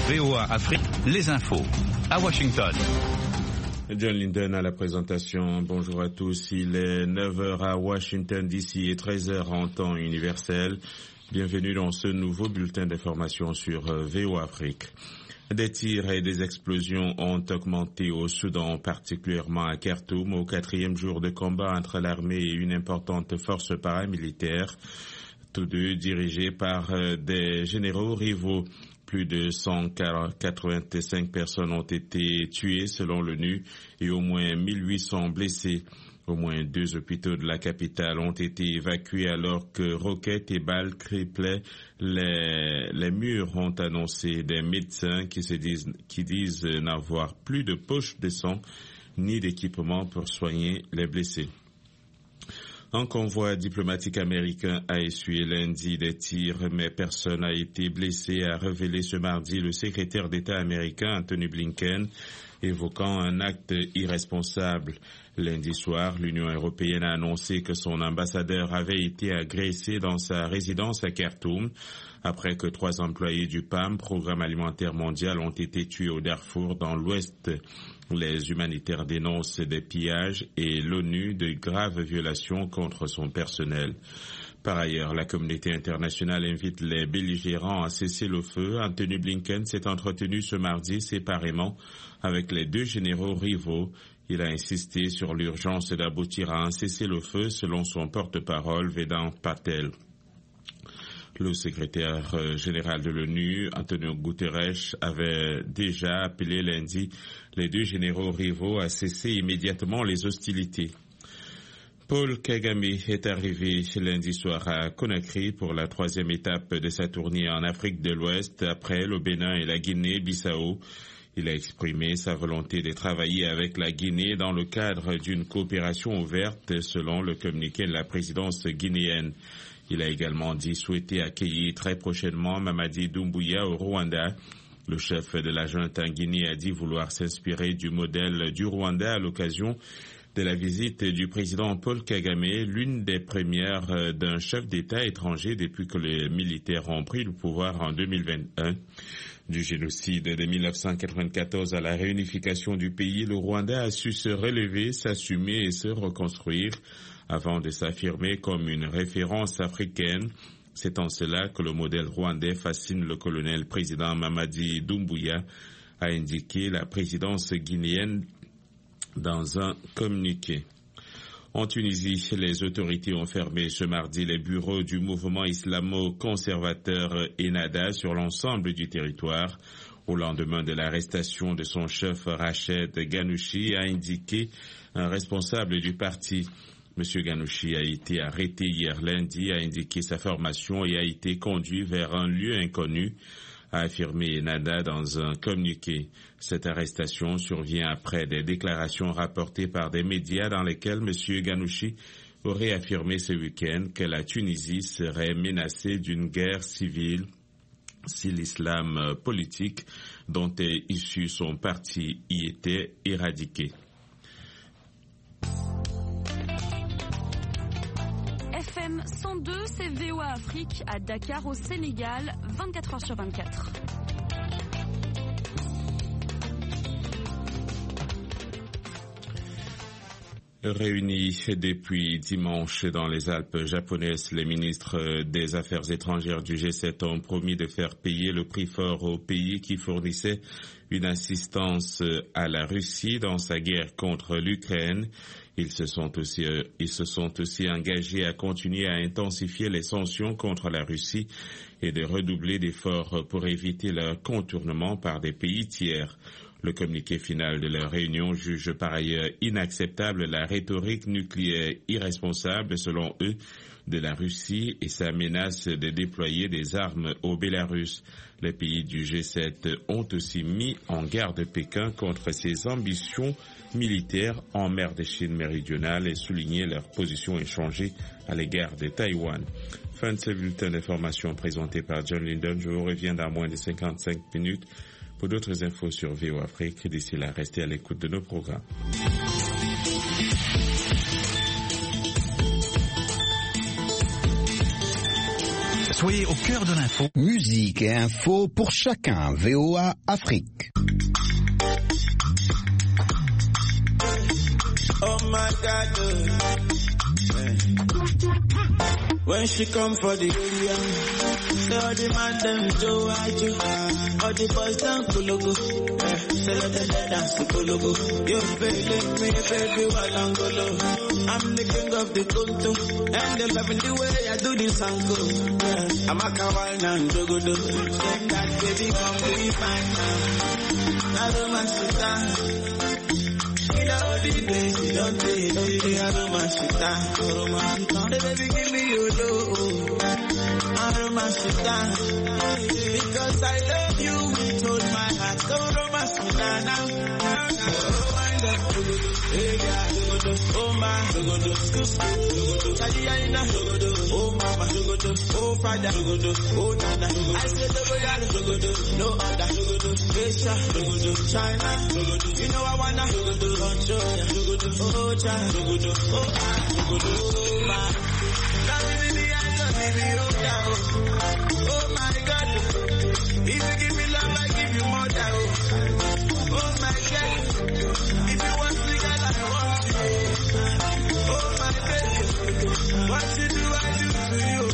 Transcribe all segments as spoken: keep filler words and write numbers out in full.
V O A Afrique, les infos. À Washington. John Linden à la présentation. Bonjour à tous. Il est neuf heures à Washington D C et treize heures en temps universel. Bienvenue dans ce nouveau bulletin d'information sur V O A Afrique. Des tirs et des explosions ont augmenté au Soudan, particulièrement à Khartoum, au quatrième jour de combat entre l'armée et une importante force paramilitaire, tous deux dirigés par des généraux rivaux. Plus de cent quatre-vingt-cinq personnes ont été tuées selon l'ONU et au moins mille huit cents blessés. Au moins deux hôpitaux de la capitale ont été évacués alors que roquettes et balles criplaient les, les murs, ont annoncé des médecins qui, se disent, qui disent n'avoir plus de poches de sang ni d'équipement pour soigner les blessés. Un convoi diplomatique américain a essuyé lundi des tirs, mais personne n'a été blessé, a révélé ce mardi le secrétaire d'État américain Anthony Blinken, évoquant un acte irresponsable. Lundi soir, l'Union européenne a annoncé que son ambassadeur avait été agressé dans sa résidence à Khartoum, après que trois employés du P A M, Programme alimentaire mondial, ont été tués au Darfour, dans l'Ouest. Les humanitaires dénoncent des pillages et l'ONU de graves violations contre son personnel. Par ailleurs, la communauté internationale invite les belligérants à cesser le feu. Anthony Blinken s'est entretenu ce mardi séparément avec les deux généraux rivaux. Il a insisté sur l'urgence d'aboutir à un cessez-le-feu selon son porte-parole Vedant Patel. Le secrétaire général de l'ONU, Antonio Guterres, avait déjà appelé lundi les deux généraux rivaux à cesser immédiatement les hostilités. Paul Kagame est arrivé lundi soir à Conakry pour la troisième étape de sa tournée en Afrique de l'Ouest après le Bénin et la Guinée-Bissau. Il a exprimé sa volonté de travailler avec la Guinée dans le cadre d'une coopération ouverte selon le communiqué de la présidence guinéenne. Il a également dit souhaiter accueillir très prochainement Mamadi Doumbouya au Rwanda. Le chef de la junte en Guinée a dit vouloir s'inspirer du modèle du Rwanda à l'occasion de la visite du président Paul Kagame, l'une des premières d'un chef d'État étranger depuis que les militaires ont pris le pouvoir en deux mille vingt et un. Du génocide de mille neuf cent quatre-vingt-quatorze à la réunification du pays, le Rwanda a su se relever, s'assumer et se reconstruire avant de s'affirmer comme une référence africaine. C'est en cela que le modèle rwandais fascine le colonel président Mamadi Doumbouya, a indiqué la présidence guinéenne dans un communiqué. En Tunisie, les autorités ont fermé ce mardi les bureaux du mouvement islamo-conservateur Ennahda sur l'ensemble du territoire. Au lendemain de l'arrestation de son chef Rached Ghannouchi, a indiqué un responsable du parti. M. Ghannouchi a été arrêté hier lundi, a indiqué sa formation et a été conduit vers un lieu inconnu, a affirmé Ennahda dans un communiqué. Cette arrestation survient après des déclarations rapportées par des médias dans lesquelles M. Ghannouchi aurait affirmé ce week-end que la Tunisie serait menacée d'une guerre civile si l'islam politique dont est issu son parti y était éradiqué. F M cent deux, c'est V O A Afrique à Dakar au Sénégal, vingt-quatre heures sur vingt-quatre. Réunis depuis dimanche dans les Alpes japonaises, les ministres des Affaires étrangères du G sept ont promis de faire payer le prix fort au pays qui fournissait une assistance à la Russie dans sa guerre contre l'Ukraine. Ils se sont aussi, euh, ils se sont aussi engagés à continuer à intensifier les sanctions contre la Russie et de redoubler d'efforts pour éviter leur contournement par des pays tiers. Le communiqué final de leur réunion juge par ailleurs inacceptable la rhétorique nucléaire irresponsable, selon eux, de la Russie et sa menace de déployer des armes au Bélarus. Les pays du G sept ont aussi mis en garde Pékin contre ses ambitions militaires en mer de Chine méridionale et souligné leur position échangée à l'égard de Taïwan. Fin de ce bulletin d'information présenté par John Linden. Je vous reviens dans moins de cinquante-cinq minutes pour d'autres infos sur V O A Afrique. D'ici là, restez à l'écoute de nos programmes. Soyez au cœur de l'info. Musique et info pour chacun. V O A Afrique. Oh my God, when she come for the area, all the man them Joe Ajo, all the boys down Kulugu, tell her they dance to Kulugu. You feeling me, baby, while I'm golo. I'm the king of the Kuntu, and they loving the way I do this angle. Yeah. I'm a kawal and jogodo, saying that baby come be fine now. I don't want to stand. You know the days you don't take, baby, I don't want to stand. Baby, give me your love. I don't want to stand. Because I love you with all my heart. So don't want to stand now. Hey, yeah, oh my, oh mama, oh father, oh nana. I said the way I no other, Asia, China. You know I wanna control ya, oh child, oh my. Now give me the answer, baby, oh yeah, oh my God. If you give me love, I give you more than oh my God. If you want to get, I want you. Oh my baby, what you do, I do to you.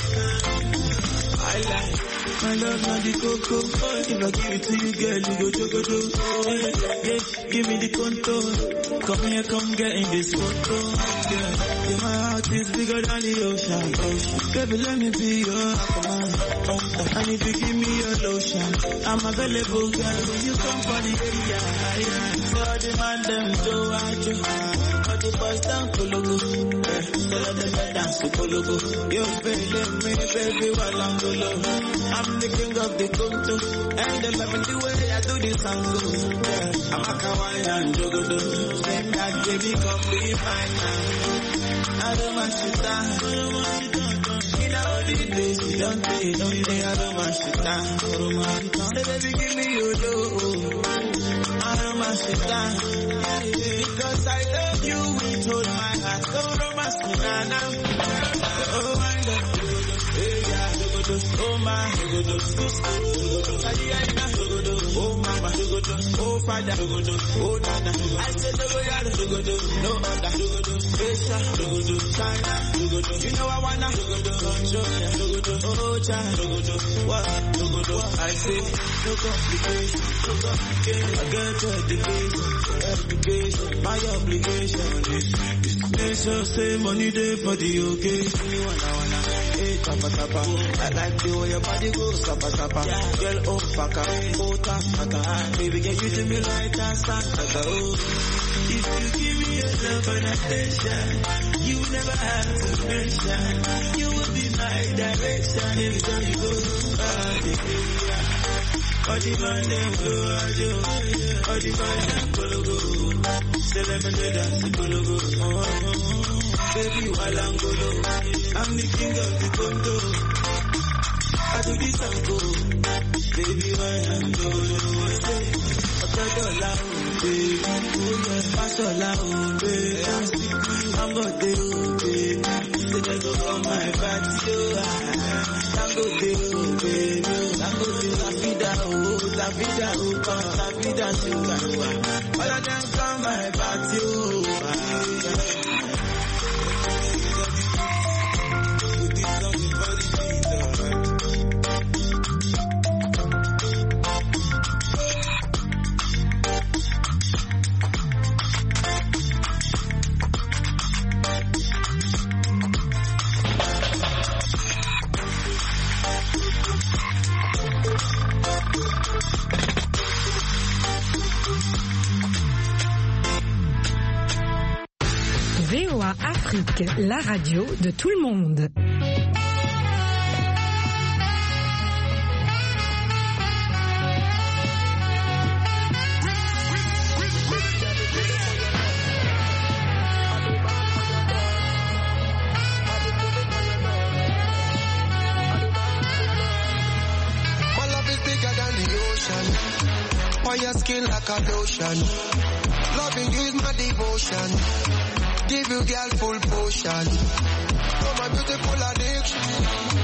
I like my love, not the cocoa. If I give it to you, girl, you go jogo do. Yeah, yeah, give me the contour. Come here, come get in this photo. Yeah, yeah, my heart is bigger than the ocean. Baby, let me be your aquaman. And if you give me your lotion, I'm available, girl. When you come for the area, so the man them do what you all the boys down Kulugu. Tell her they dance to Kulugu. You feeling me, baby, while I'm golo. I'm the king of the Kuntu, and they loving the way I do this angle. Yeah. I'm a kawaii and jogodo, saying that baby come be fine now. I don't want to stand. You know the days you don't take, don't say I don't want to stand. Say baby give me your love, I don't want to stand. Because I love you with all my heart, so romance to nana. Oh my God, hey yeah, oh my, oh mama, oh father, oh nana. I said the way I do, no other, Asia, China. You know I wanna control ya, oh child, what? I say no complication, no complication. I get your education, education. My obligation is is to make sure say money day for the occasion. You wanna wanna. Hey, tapa tapa, I like the way your body goes, tapa tapa. Girl, oh faka, oh tapa, baby, get you to me like that, Santa. Oh, if you give me your love and attention, you never have to mention. You will be my direction every time you go. All the man them go, all the man them go, say let me dance to go. Baby, while I'm golo, I'm the king of the Congo. I do this and go. Baby, while I'm golo, I say, Otadola, baby, Pasola, baby, I'm got the baby. Say they go on my party, I'm go the baby, I'm go the La Vida, oh, La Vida, oh, La Vida, sugar. All of them come my party, oh, V O A Afrique, la radio de tout le monde. On your skin like a lotion. Loving you is my devotion. Give you girl full potion. Oh my beautiful addiction.